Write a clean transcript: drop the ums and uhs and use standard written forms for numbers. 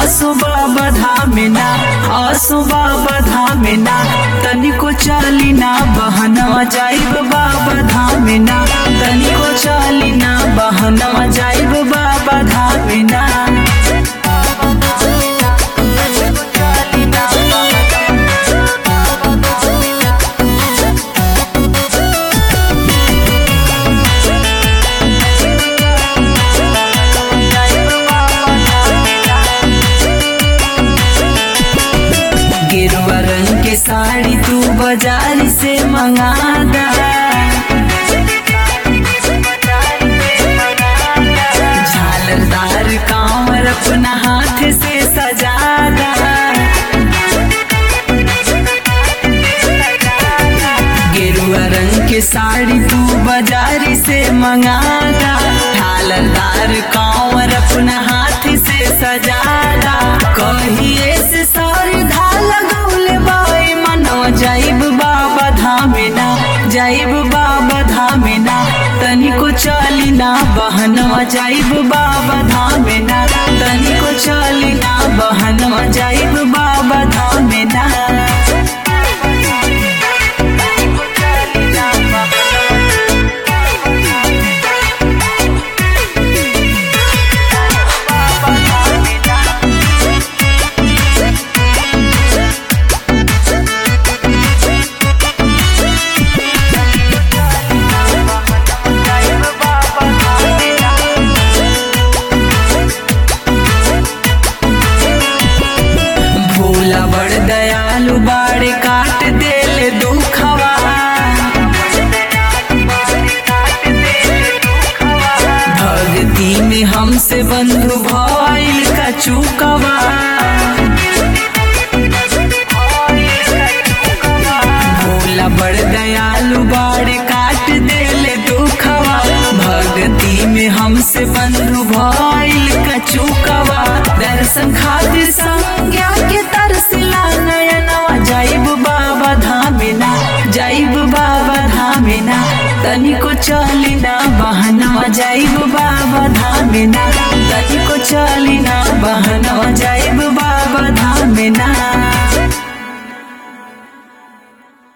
आसो बाबा धामेना, आसो बाबा धामेना, तनिको चली ना बहनवा जाइब बाबा धामेना, तनिको चली ना बहनवा जाइब बाबा धामेना। गेरुआ रंग के साड़ी तू बाजार से मंगा दा, झालरदार कांवर अपना हाथ से सजा दा। गेरुआ रंग के साड़ी तू बाजार से मंगा दा, झालरदार कांवर अपना हाथ से सजा दा। कहिए से सारी धाल गौले बाई मनवा जाइब बाबा धामेना, जाइब बाबा धामेना, तनिको चली ना बहनवा जाइब बाबा धामेना, तनिको चली ना बहनवा जाइब बाबा धामेना। भोला बड़ दयालु बाड़े काट देले दुखवा, भक्ति में हमसे बंधु भइल का चुकवा। भोला बड़ दयालु बाड़े काट देले दुखवा, भक्ति में हमसे बंधु भइल का चुकवा। दर्शन खातिर संज्ञा के तरसिला नयनवा जाइब बाबा धामेना, जाइब बाबा धामेना, तनिको चली ना बहनवा जाइब बाबा धामेना, तनिको चली ना बहनवा जाइब